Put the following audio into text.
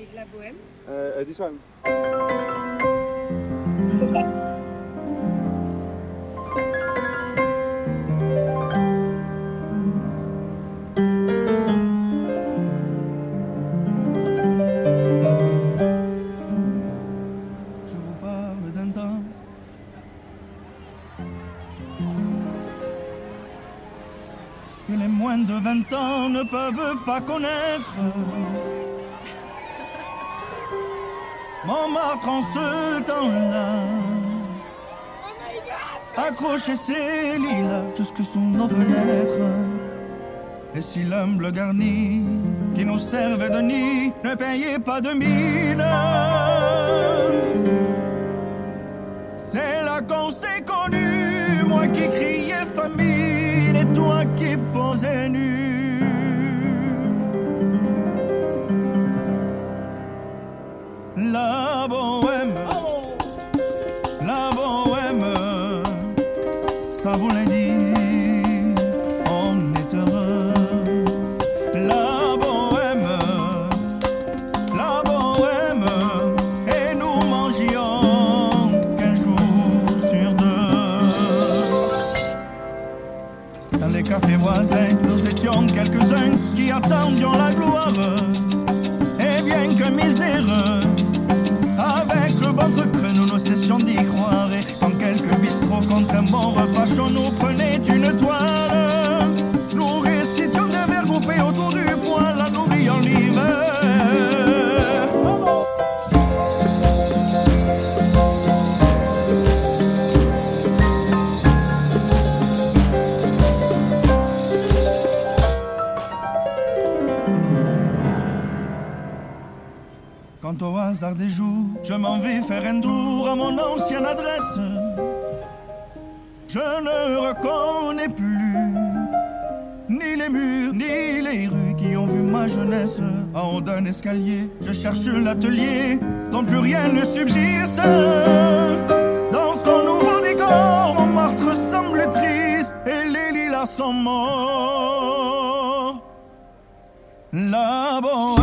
La Bohème. This one. C'est ça. Je vous parle d'un temps que les moins de 20 ans ne peuvent pas connaître. Montmartre en ce temps-là accrochait ses lilas jusque sous nos fenêtres. Et si l'humble garni qui nous servait de nid ne payait pas de mine, c'est là qu'on s'est connus, moi qui criais famine et toi qui posais nu. La bohème, ça voulait dire on est heureux. La bohème, et nous mangions qu'un jour sur deux. Dans les cafés voisins, nous étions quelques-uns qui attendions la gloire. Et bien que miséreux, avec le ventre creux, nous ne cessions d'y croire. Et quand quelques bistrots contre un bon repas chaud nous prenaient une toile, nous récitions des vers groupés autour du poêle, la nourrir en hiver. Quand au hasard des jours, je m'en vais faire un tour à mon ancienne adresse, je ne reconnais plus ni les murs, ni les rues qui ont vu ma jeunesse. En haut d'un escalier, je cherche l'atelier dont plus rien ne subsiste. Dans son nouveau décor, Montmartre semble triste et les lilas sont morts. La bohème.